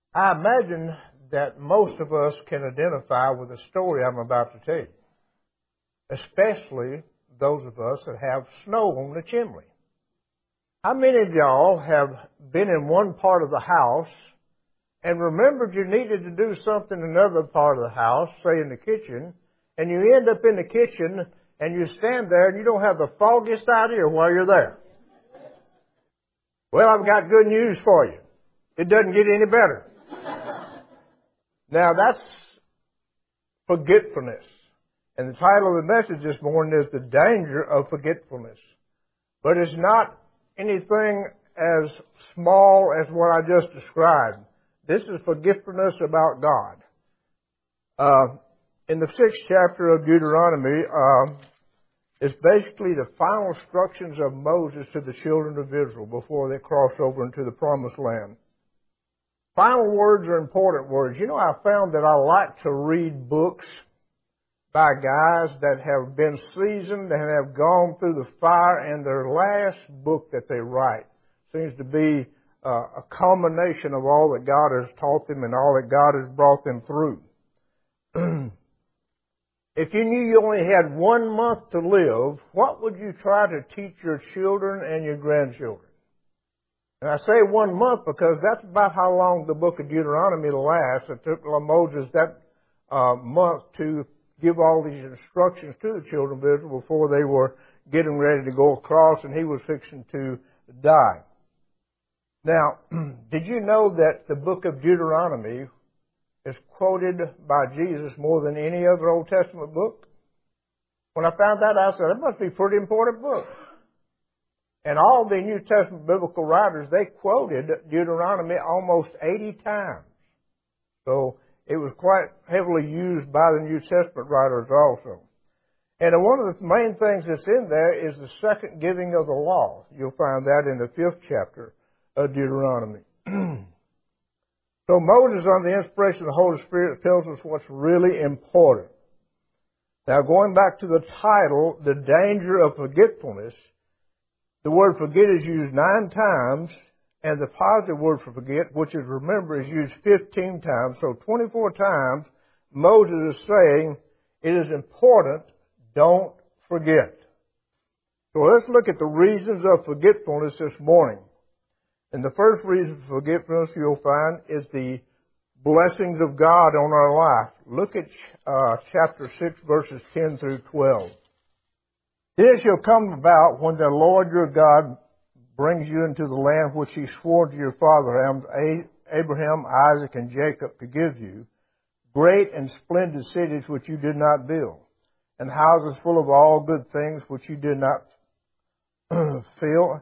I imagine that most of us can identify with the story I'm about to tell you, especially those of us that have snow on the chimney. How many of y'all have been in one part of the house and remembered you needed to do something in another part of the house, say in the kitchen, and you end up in the kitchen and you stand there and you don't have the foggiest idea why you're there? Well, I've got good news for you. It doesn't get any better. Now, that's forgetfulness. And the title of the message this morning is The Danger of Forgetfulness. But it's not anything as small as what I just described. This is forgetfulness about God. In the 6th chapter of Deuteronomy, it's basically the final instructions of Moses to the children of Israel before they cross over into the Promised Land. Final words are important words. You know, I found that I like to read books by guys that have been seasoned and have gone through the fire, and their last book that they write seems to be a culmination of all that God has taught them and all that God has brought them through. If you knew you only had 1 month to live, what would you try to teach your children and your grandchildren? And I say 1 month because that's about how long the book of Deuteronomy lasts. It took Moses that month to give all these instructions to the children of Israel before they were getting ready to go across and he was fixing to die. Now, did you know that the book of Deuteronomy is quoted by Jesus more than any other Old Testament book? When I found that, I said, it must be a pretty important book. And all the New Testament biblical writers, they quoted Deuteronomy almost 80 times. So it was quite heavily used by the New Testament writers also. And one of the main things that's in there is the second giving of the law. You'll find that in the 5th chapter of Deuteronomy. So Moses, under the inspiration of the Holy Spirit, tells us what's really important. Now, going back to the title, The Danger of Forgetfulness, the word forget is used 9 times, and the positive word for forget, which is remember, is used 15 times. So 24 times, Moses is saying, it is important, don't forget. So let's look at the reasons of forgetfulness this morning. And the first reason for forgetfulness you'll find is the blessings of God on our life. Look at chapter 6, verses 10 through 12. This shall come about when the Lord your God brings you into the land which he swore to your father Abraham, Isaac, and Jacob to give you, great and splendid cities which you did not build, and houses full of all good things which you did not fill,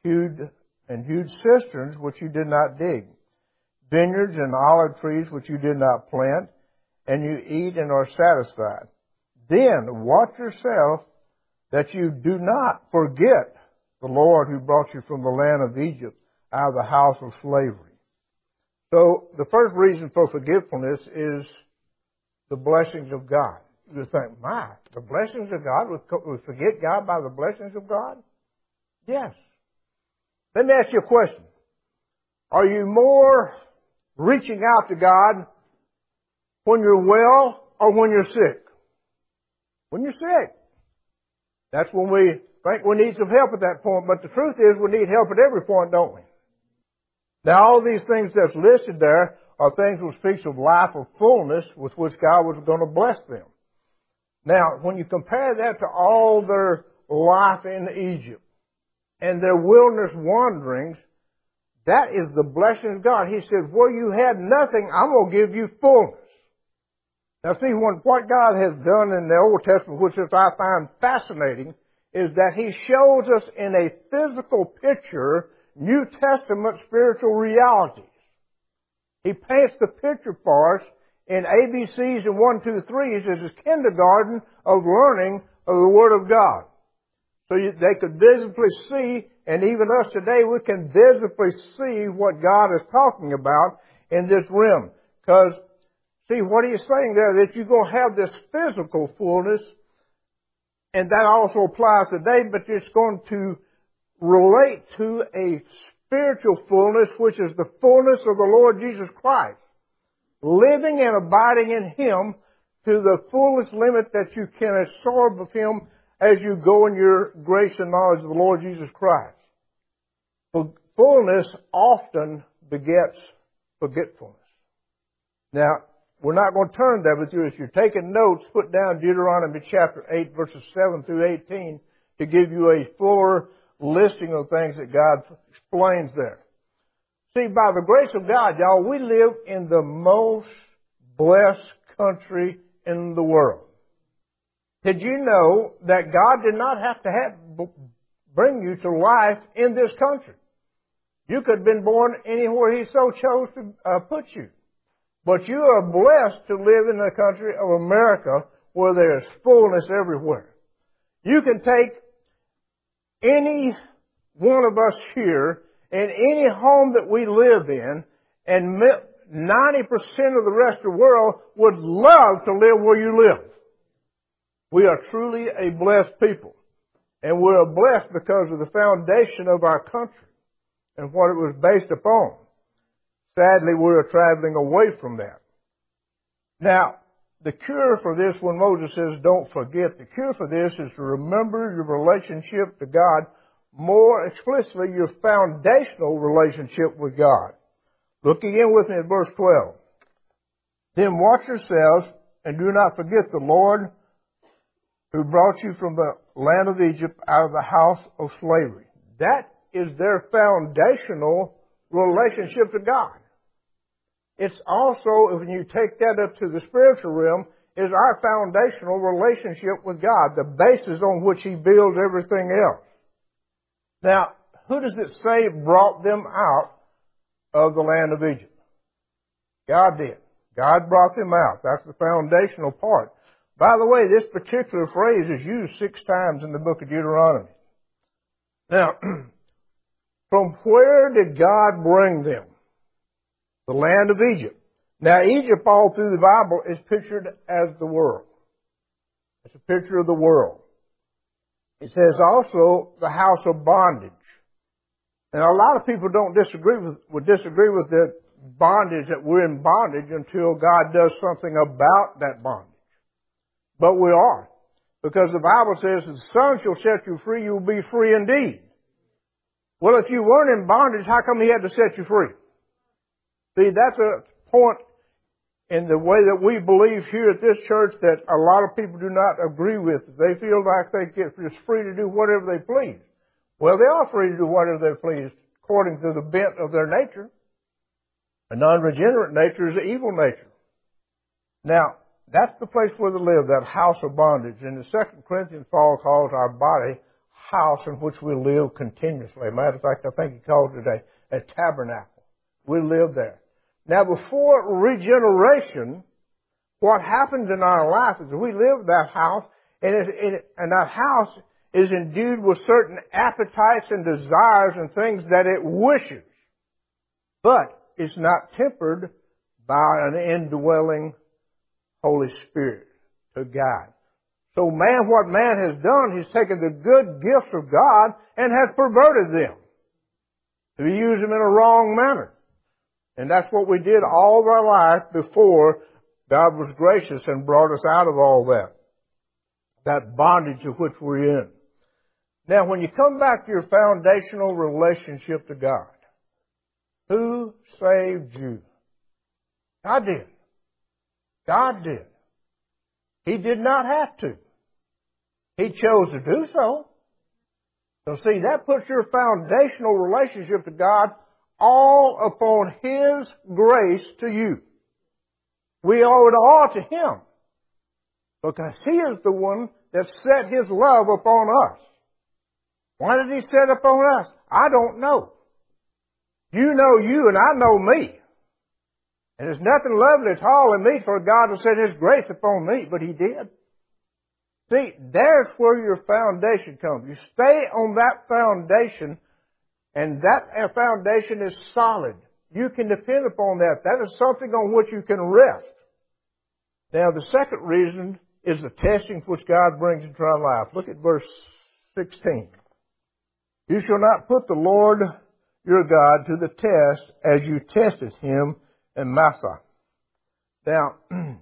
huge cisterns which you did not dig, vineyards and olive trees which you did not plant, and you eat and are satisfied. Then watch yourself that you do not forget the Lord who brought you from the land of Egypt out of the house of slavery. So the first reason for forgetfulness is the blessings of God. You think, the blessings of God? We forget God by the blessings of God? Yes. Let me ask you a question. Are you more reaching out to God when you're well or when you're sick? When you're sick. That's when we think we need some help at that point. But the truth is we need help at every point, don't we? Now, all these things that's listed there are things that speaks of life of fullness with which God was going to bless them. Now, when you compare that to all their life in Egypt and their wilderness wanderings, that is the blessing of God. He said, where you had nothing, I'm going to give you fullness. Now see, what God has done in the Old Testament, which I find fascinating, is that He shows us in a physical picture New Testament spiritual realities. He paints the picture for us in ABCs and 1, 2, 3s as a kindergarten of learning of the Word of God. So they could visibly see, and even us today, we can visibly see what God is talking about in this realm. Because, see, what He's saying there, that you're going to have this physical fullness, and that also applies today, but it's going to relate to a spiritual fullness, which is the fullness of the Lord Jesus Christ. Living and abiding in Him to the fullest limit that you can absorb of Him as you go in your grace and knowledge of the Lord Jesus Christ. Fullness often begets forgetfulness. Now, we're not going to turn there with you. If you're taking notes, put down Deuteronomy chapter 8, verses 7 through 18 to give you a fuller listing of things that God explains there. See, by the grace of God, y'all, we live in the most blessed country in the world. Did you know that God did not have to bring you to life in this country? You could have been born anywhere He so chose to put you. But you are blessed to live in the country of America where there is fullness everywhere. You can take any one of us here in any home that we live in, and 90% of the rest of the world would love to live where you live. We are truly a blessed people. And we are blessed because of the foundation of our country and what it was based upon. Sadly, we are traveling away from that. Now, the cure for this, when Moses says don't forget, the cure for this is to remember your relationship to God, more explicitly your foundational relationship with God. Look again with me at verse 12. Then watch yourselves and do not forget the Lord who brought you from the land of Egypt out of the house of slavery. That is their foundational relationship to God. It's also, when you take that up to the spiritual realm, is our foundational relationship with God, the basis on which He builds everything else. Now, who does it say brought them out of the land of Egypt? God did. God brought them out. That's the foundational part. By the way, this particular phrase is used 6 times in the book of Deuteronomy. Now, from where did God bring them? The land of Egypt. Now, Egypt all through the Bible is pictured as the world. It's a picture of the world. It says also the house of bondage. And a lot of people would disagree with the bondage, that we're in bondage until God does something about that bondage. But we are. Because the Bible says, the Son shall set you free, you will be free indeed. Well, if you weren't in bondage, how come He had to set you free? See, that's a point in the way that we believe here at this church that a lot of people do not agree with. They feel like they get just free to do whatever they please. Well, they are free to do whatever they please according to the bent of their nature. A non-regenerate nature is an evil nature. Now, that's the place where they live, that house of bondage. In the 2 Corinthians, Paul calls our body house in which we live continuously. Matter of fact, I think he calls it a tabernacle. We live there. Now, before regeneration, what happens in our life is we live in that house, and that house is endued with certain appetites and desires and things that it wishes. But it's not tempered by an indwelling Holy Spirit to guide. So what man has done, he's taken the good gifts of God and has perverted them to use them in a wrong manner. And that's what we did all of our life before God was gracious and brought us out of all that bondage of which we're in. Now, when you come back to your foundational relationship to God, who saved you? God did. God did. He did not have to. He chose to do so. So see, that puts your foundational relationship to God all upon His grace to you. We owe it all to Him, because He is the one that set His love upon us. Why did He set upon us? I don't know. You know you and I know me. And there's nothing lovely at all in me for God to set His grace upon me, but He did. See, there's where your foundation comes. You stay on that foundation, and that foundation is solid. You can depend upon that. That is something on which you can rest. Now, the second reason is the testing which God brings into our life. Look at verse 16. You shall not put the Lord your God to the test as you tested him in Massah. Now,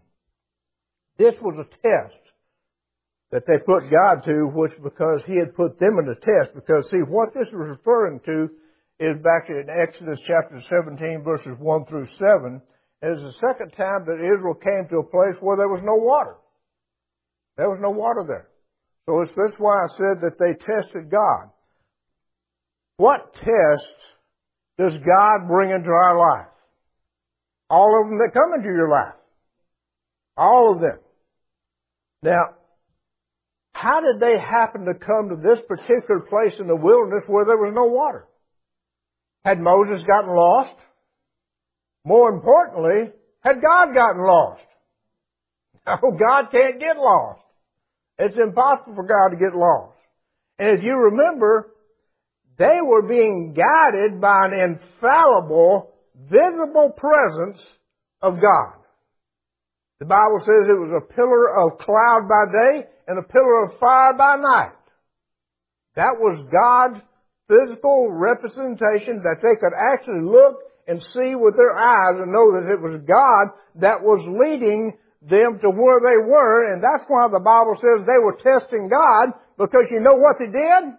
this was a test that they put God to, which because he had put them in the test. Because, see, what this was referring to is back in Exodus chapter 17, verses 1 through 7. It was the second time that Israel came to a place where there was no water. There was no water there. So that's why I said that they tested God. What tests does God bring into our life? All of them that come into your life. All of them. Now, how did they happen to come to this particular place in the wilderness where there was no water? Had Moses gotten lost? More importantly, had God gotten lost? No, God can't get lost. It's impossible for God to get lost. And if you remember, they were being guided by an infallible, visible presence of God. The Bible says it was a pillar of cloud by day and a pillar of fire by night. That was God's physical representation that they could actually look and see with their eyes and know that it was God that was leading them to where they were. And that's why the Bible says they were testing God, because you know what they did?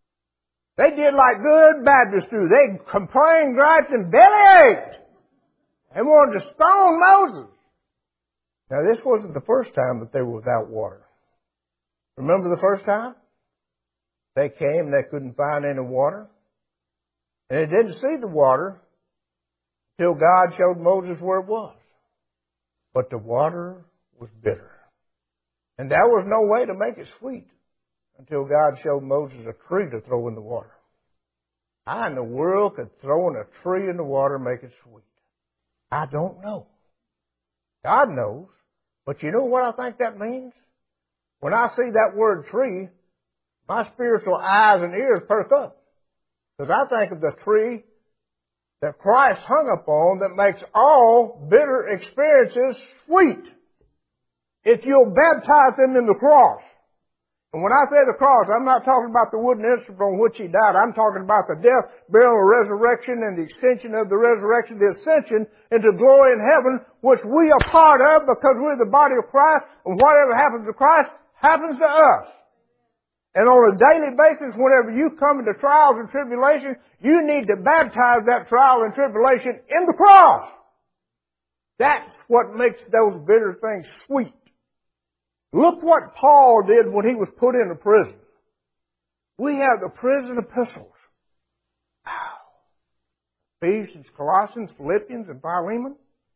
They did like good Baptists do. They complained, griped, and bellyached and wanted to stone Moses. Now, this wasn't the first time that they were without water. Remember the first time? They came and they couldn't find any water. And they didn't see the water till God showed Moses where it was. But the water was bitter. And there was no way to make it sweet until God showed Moses a tree to throw in the water. How in the world could throwing a tree in the water and make it sweet? I don't know. God knows. But you know what I think that means? When I see that word tree, my spiritual eyes and ears perk up. Because I think of the tree that Christ hung upon that makes all bitter experiences sweet. If you'll baptize them in the cross. And when I say the cross, I'm not talking about the wooden instrument on which he died. I'm talking about the death, burial, and resurrection, and the extension of the resurrection, the ascension into glory in heaven, which we are part of because we're the body of Christ, and whatever happens to Christ happens to us. And on a daily basis, whenever you come into trials and tribulation, you need to baptize that trial and tribulation in the cross. That's what makes those bitter things sweet. Look what Paul did when he was put into prison. We have the prison epistles. Wow. Ephesians, Colossians, Philippians, and Philemon.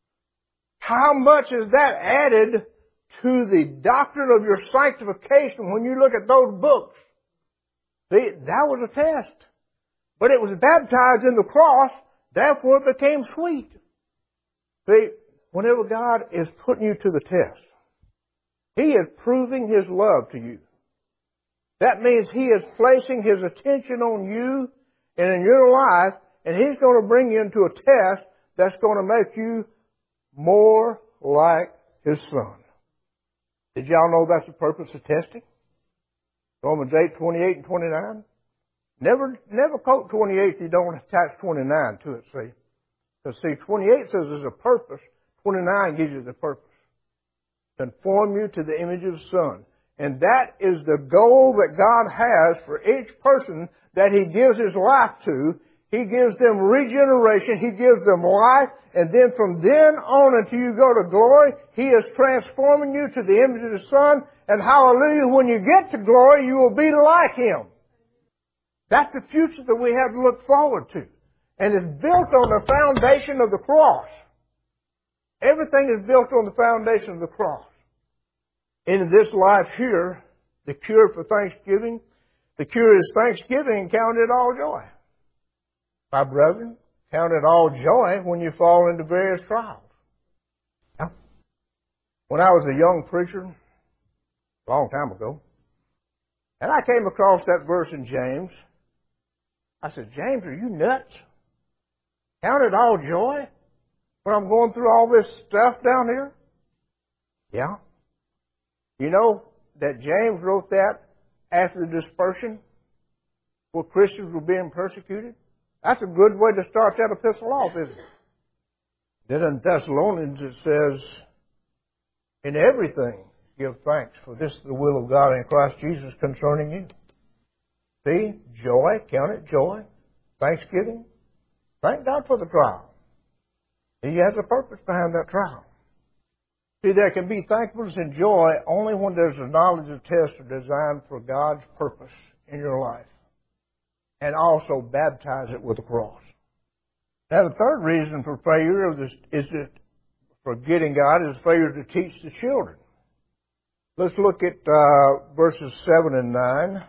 How much is that added to the doctrine of your sanctification when you look at those books? See, that was a test. But it was baptized in the cross, therefore it became sweet. See, whenever God is putting you to the test, He is proving His love to you. That means He is placing His attention on you and in your life, and He's going to bring you into a test that's going to make you more like His Son. Did y'all know that's the purpose of testing? Romans 8:28 and 29. Never quote 28 if you don't attach 29 to it, see. Because, see, 28 says there's a purpose. 29 gives you the purpose. Conform you to the image of the Son. And that is the goal that God has for each person that He gives His life to. He gives them regeneration. He gives them life. And then from then on until you go to glory, He is transforming you to the image of the Son. And hallelujah, when you get to glory, you will be like Him. That's the future that we have to look forward to. And it's built on the foundation of the cross. Everything is built on the foundation of the cross. In this life here, the cure for thanksgiving, the cure is thanksgiving and count it all joy. My brethren, count it all joy when you fall into various trials. Now, when I was a young preacher, a long time ago, and I came across that verse in James, I said, James, are you nuts? Count it all joy when I'm going through all this stuff down here? Yeah. You know that James wrote that after the dispersion, where Christians were being persecuted? That's a good way to start that epistle off, isn't it? Then in Thessalonians it says, in everything give thanks, for this is the will of God in Christ Jesus concerning you. See, joy, count it joy, thanksgiving. Thank God for the trial. He has a purpose behind that trial. See, there can be thankfulness and joy only when there's a knowledge of tests designed for God's purpose in your life. And also baptize it with the cross. Now, the third reason for failure is that forgetting God is failure to teach the children. Let's look at verses 7 and 9.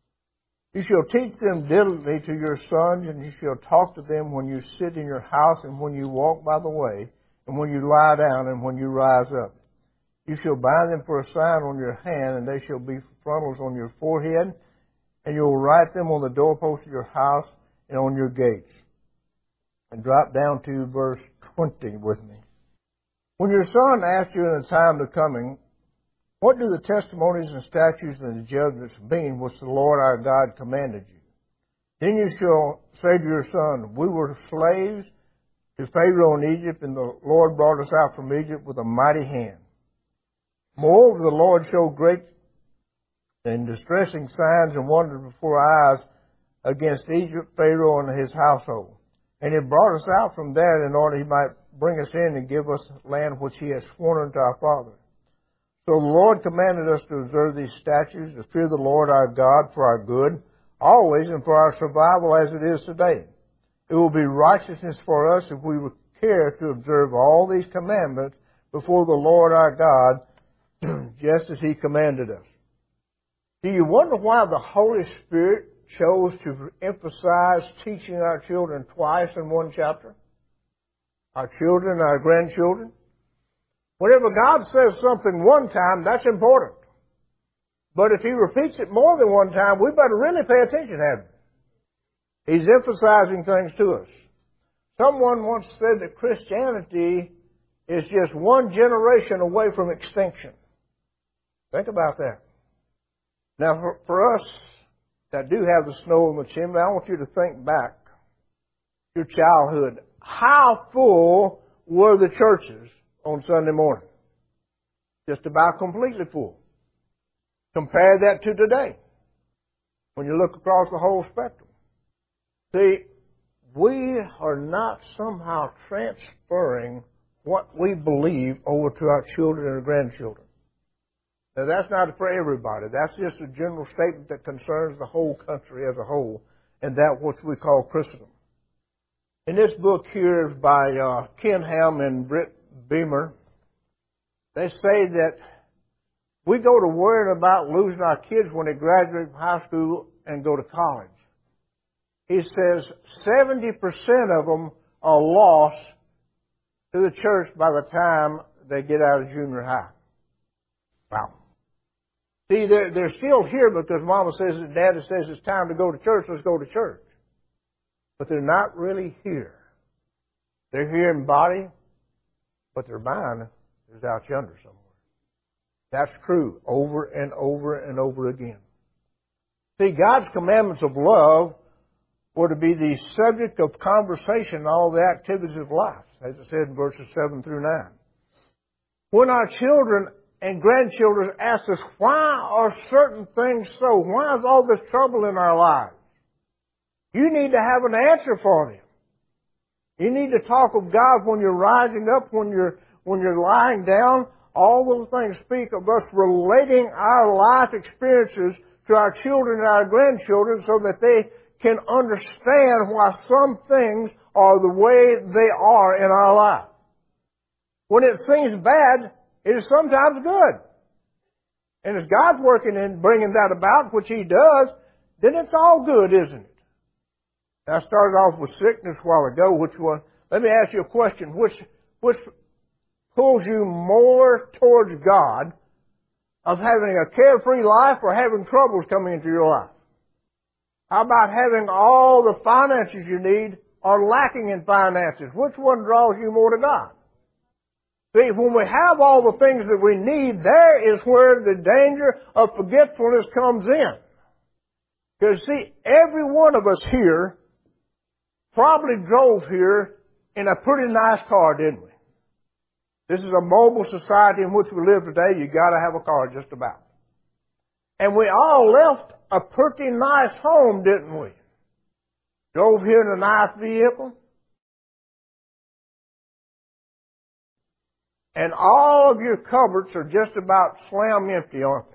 You shall teach them diligently to your sons, and you shall talk to them when you sit in your house, and when you walk by the way, and when you lie down, and when you rise up. You shall bind them for a sign on your hand, and they shall be frontals on your forehead, and you will write them on the doorpost of your house and on your gates. And drop down to verse 20 with me. When your son asks you in the time of coming, what do the testimonies and statutes and the judgments mean which the Lord our God commanded you? Then you shall say to your son, we were slaves to Pharaoh in Egypt, and the Lord brought us out from Egypt with a mighty hand. Moreover, the Lord showed great and distressing signs and wonders before our eyes against Egypt, Pharaoh, and his household. And he brought us out from there in order he might bring us in and give us land which he has sworn unto our fathers. So the Lord commanded us to observe these statutes, to fear the Lord our God for our good, always, and for our survival as it is today. It will be righteousness for us if we would care to observe all these commandments before the Lord our God, just as he commanded us. Do you wonder why the Holy Spirit chose to emphasize teaching our children twice in one chapter? Our children, our grandchildren. Whenever God says something one time, that's important. But if he repeats it more than one time, we better really pay attention, haven't we? He's emphasizing things to us. Someone once said that Christianity is just one generation away from extinction. Think about that. Now, for us that do have the snow in the chimney, I want you to think back to your childhood. How full were the churches on Sunday morning? Just about completely full. Compare that to today, when you look across the whole spectrum. See, we are not somehow transferring what we believe over to our children and grandchildren. Now, that's not for everybody. That's just a general statement that concerns the whole country as a whole, and that which we call Christendom. In this book here by Ken Ham and Britt Beamer, they say that we go to worrying about losing our kids when they graduate from high school and go to college. He says 70% of them are lost to the church by the time they get out of junior high. Wow. See, they're still here because Mama says and Daddy says it's time to go to church, let's go to church. But they're not really here. They're here in body, but their mind is out yonder somewhere. That's true over and over and over again. See, God's commandments of love were to be the subject of conversation in all the activities of life, as it said in verses 7 through 9. When our children and grandchildren ask us, why are certain things so? Why is all this trouble in our lives? You need to have an answer for them. You need to talk of God when you're rising up, when you're lying down. All those things speak of us relating our life experiences to our children and our grandchildren so that they can understand why some things are the way they are in our life. When it seems bad, it is sometimes good. And if God's working in bringing that about, which He does, then it's all good, isn't it? Now, I started off with sickness a while ago. Which one? Let me ask you a question. Which pulls you more towards God, of having a carefree life or having troubles coming into your life? How about having all the finances you need or lacking in finances? Which one draws you more to God? See, when we have all the things that we need, there is where the danger of forgetfulness comes in. Because see, every one of us here probably drove here in a pretty nice car, didn't we? This is a mobile society in which we live today. You got to have a car just about. And we all left a pretty nice home, didn't we? Drove here in a nice vehicle. And all of your cupboards are just about slam empty, aren't they?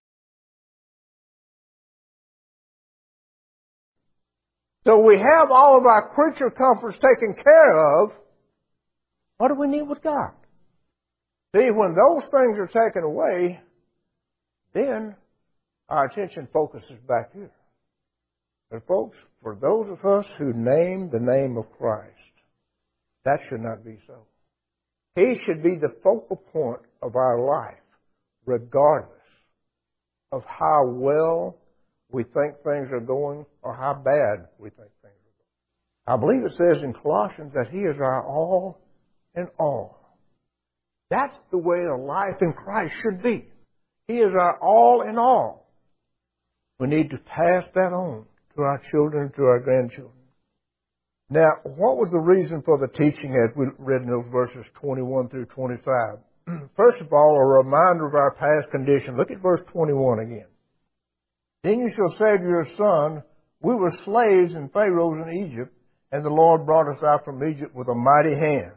So we have all of our creature comforts taken care of. What do we need with God? See, when those things are taken away, then our attention focuses back here. But folks, for those of us who name the name of Christ, that should not be so. He should be the focal point of our life, regardless of how well we think things are going or how bad we think things are going. I believe it says in Colossians that He is our all in all. That's the way a life in Christ should be. He is our all in all. We need to pass that on to our children and to our grandchildren. Now, what was the reason for the teaching as we read in those verses 21 through 25? First of all, a reminder of our past condition. Look at verse 21 again. Then you shall say to your son, we were slaves in Pharaoh's in Egypt, and the Lord brought us out from Egypt with a mighty hand.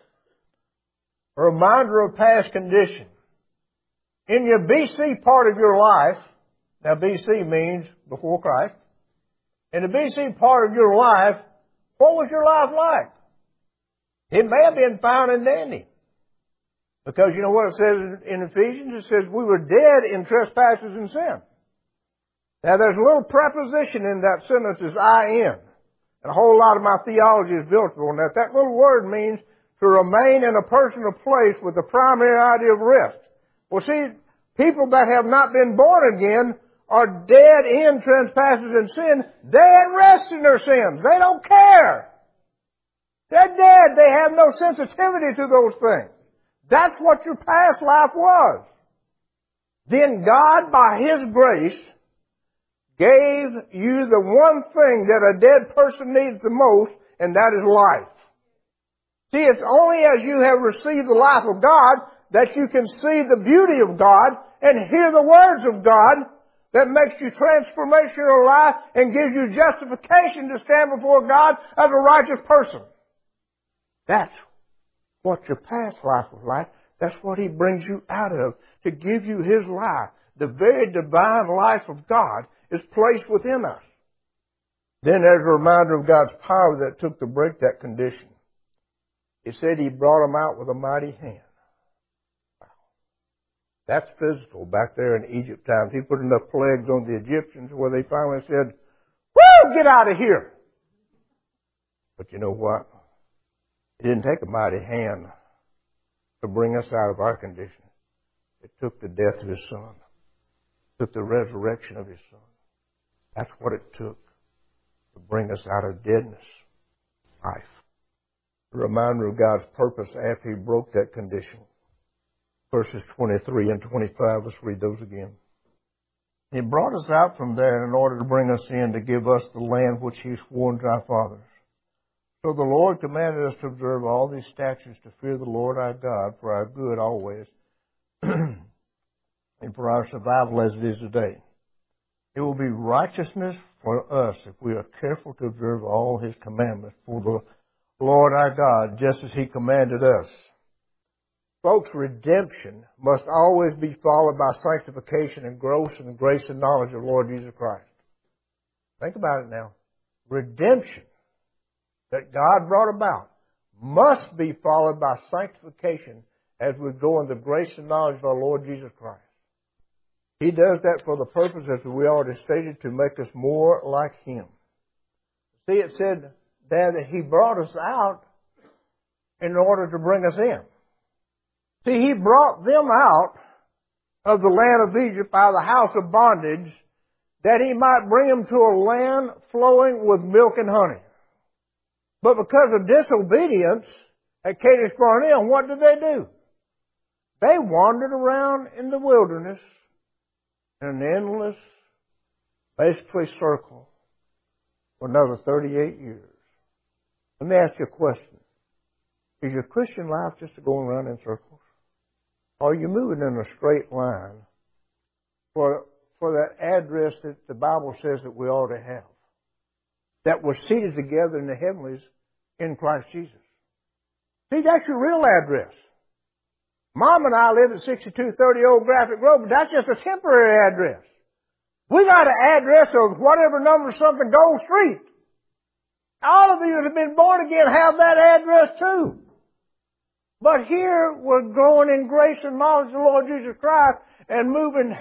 A reminder of past condition. In your BC part of your life, now BC means before Christ, in the BC part of your life, what was your life like? It may have been fine and dandy. Because you know what it says in Ephesians? It says we were dead in trespasses and sin. Now there's a little preposition in that sentence is I-N. And a whole lot of my theology is built on that. That little word means to remain in a personal place with the primary idea of rest. Well see, people that have not been born again are dead in trespasses and sin. They ain't rest in their sins. They don't care. They're dead. They have no sensitivity to those things. That's what your past life was. Then God, by His grace, gave you the one thing that a dead person needs the most, and that is life. See, it's only as you have received the life of God that you can see the beauty of God and hear the words of God that makes you transformational life and gives you justification to stand before God as a righteous person. That's what your past life was like. That's what He brings you out of, to give you His life. The very divine life of God is placed within us. Then there's a reminder of God's power that took to break that condition. It said He brought them out with a mighty hand. That's physical back there in Egypt times. He put enough plagues on the Egyptians where they finally said, woo, get out of here. But you know what? It didn't take a mighty hand to bring us out of our condition. It took the death of His Son. It took the resurrection of His Son. That's what it took to bring us out of deadness, life. A reminder of God's purpose after He broke that condition. Verses 23 and 25, let's read those again. He brought us out from there in order to bring us in to give us the land which He swore to our fathers. So the Lord commanded us to observe all these statutes, to fear the Lord our God for our good always, and for our survival as it is today. It will be righteousness for us if we are careful to observe all His commandments for the Lord our God, just as He commanded us. Folks, redemption must always be followed by sanctification and growth in the grace and knowledge of the Lord Jesus Christ. Think about it now. Redemption that God brought about must be followed by sanctification as we go in the grace and knowledge of our Lord Jesus Christ. He does that for the purpose, as we already stated, to make us more like Him. See, it said there that He brought us out in order to bring us in. See, He brought them out of the land of Egypt, out of the house of bondage, that He might bring them to a land flowing with milk and honey. But because of disobedience at Kadesh Barnea, what did they do? They wandered around in the wilderness in an endless, basically circle for another 38 years. Let me ask you a question. Is your Christian life just going around in circles? Or are you moving in a straight line for that address that the Bible says that we ought to have? That we're seated together in the heavenlies in Christ Jesus. See, that's your real address. Mom and I live at 6230 Old Graphic Road, but that's just a temporary address. We got an address of whatever number something Gold Street. All of you that have been born again have that address too. But here we're growing in grace and knowledge of the Lord Jesus Christ and moving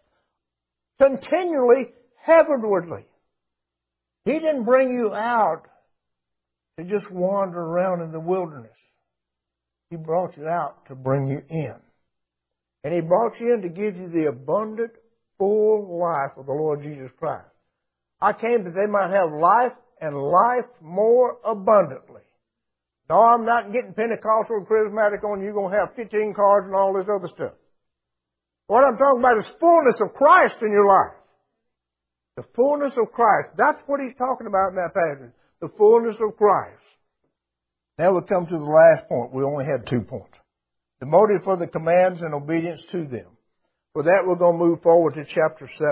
continually heavenwardly. He didn't bring you out to just wander around in the wilderness. He brought you out to bring you in. And He brought you in to give you the abundant, full life of the Lord Jesus Christ. I came that they might have life and life more abundantly. No, I'm not getting Pentecostal and charismatic on you going to have 15 cars and all this other stuff. What I'm talking about is fullness of Christ in your life. The fullness of Christ. That's what He's talking about in that passage. The fullness of Christ. Now we come to the last point. We only had 2 points. The motive for the commands and obedience to them. For that we're going to move forward to chapter 7.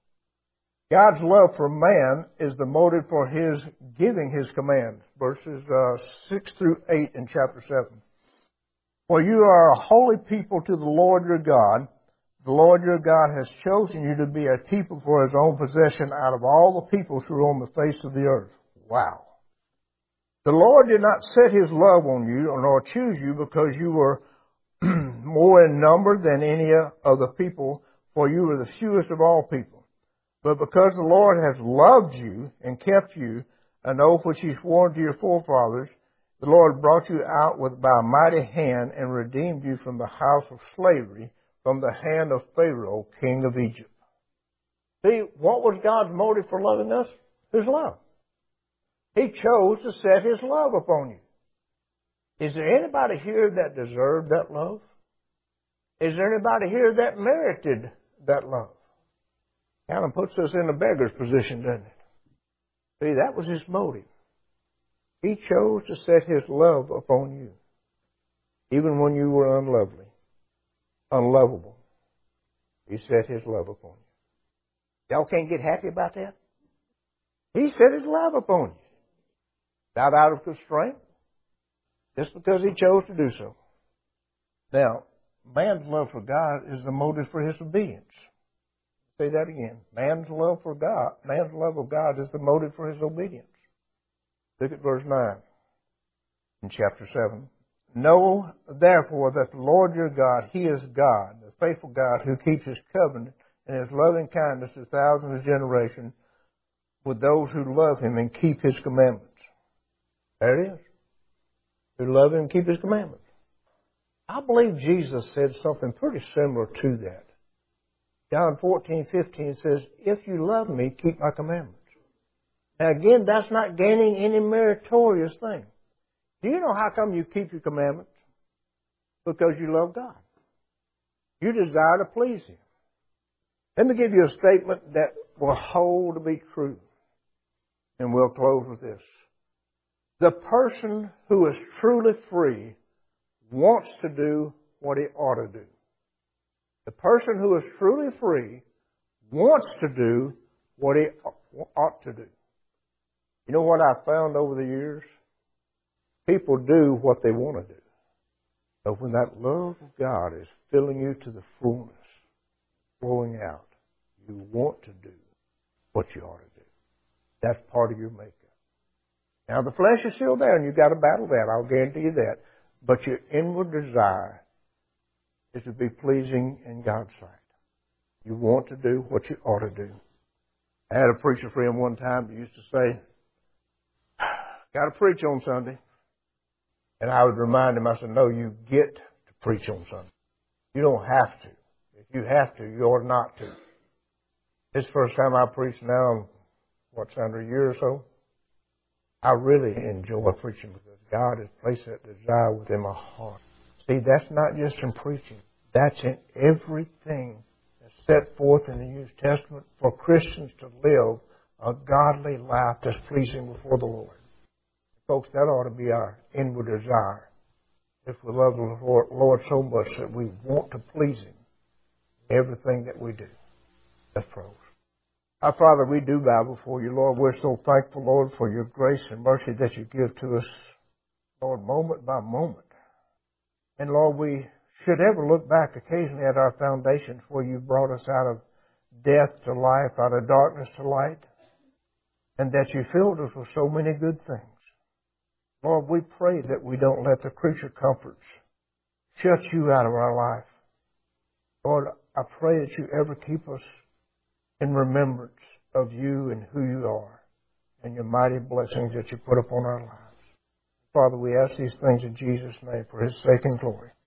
God's love for man is the motive for His giving His commands. Verses 6 through 8 in chapter 7. For you are a holy people to the Lord your God. The Lord your God has chosen you to be a people for His own possession out of all the peoples who are on the face of the earth. Wow. The Lord did not set His love on you, nor choose you because you were more in number than any of the people, for you were the fewest of all people. But because the Lord has loved you and kept you, an oath which He swore to your forefathers, the Lord brought you out by a mighty hand and redeemed you from the house of slavery, from the hand of Pharaoh, king of Egypt. See, what was God's motive for loving us? His love. He chose to set His love upon you. Is there anybody here that deserved that love? Is there anybody here that merited that love? Kind of puts us in a beggar's position, doesn't it? See, that was His motive. He chose to set His love upon you, even when you were unlovely, unlovable. He set His love upon you. Y'all can't get happy about that? He set His love upon you. Not out of constraint, just because He chose to do so. Now, man's love for God is the motive for his obedience. Say that again. Man's love of God is the motive for his obedience. Look at verse 9 in chapter 7. Know therefore that the Lord your God, He is God, the faithful God who keeps His covenant and His loving kindness to thousands of generations with those who love Him and keep His commandments. There it is. Who love Him and keep His commandments. I believe Jesus said something pretty similar to that. John 14:15 says, if you love me, keep my commandments. Now again, that's not gaining any meritorious thing. Do you know how come you keep your commandments? Because you love God. You desire to please Him. Let me give you a statement that will hold to be true. And we'll close with this. The person who is truly free wants to do what he ought to do. The person who is truly free wants to do what he ought to do. You know what I've found over the years? People do what they want to do. But when that love of God is filling you to the fullness, flowing out, you want to do what you ought to do. That's part of your makeup. Now the flesh is still there and you've got to battle that. I'll guarantee you that. But your inward desire is to be pleasing in God's sight. You want to do what you ought to do. I had a preacher friend one time that used to say, got to preach on Sunday. And I would remind him, I said, no, you get to preach on Sunday. You don't have to. If you have to, you ought not to. This first time I preached now, what's under a year or so, I really enjoy preaching because God has placed that desire within my heart. See, that's not just in preaching. That's in everything that's set forth in the New Testament for Christians to live a godly life that's pleasing before the Lord. Folks, that ought to be our inward desire. If we love the Lord so much that we want to please Him in everything that we do. Let's pray. Our Father, we do bow before you, Lord. We're so thankful, Lord, for your grace and mercy that you give to us, Lord, moment by moment. And Lord, we should ever look back occasionally at our foundations where you brought us out of death to life, out of darkness to light, and that you filled us with so many good things. Lord, we pray that we don't let the creature comforts shut you out of our life. Lord, I pray that you ever keep us in remembrance of you and who you are and your mighty blessings that you put upon our lives. Father, we ask these things in Jesus' name for His sake and glory.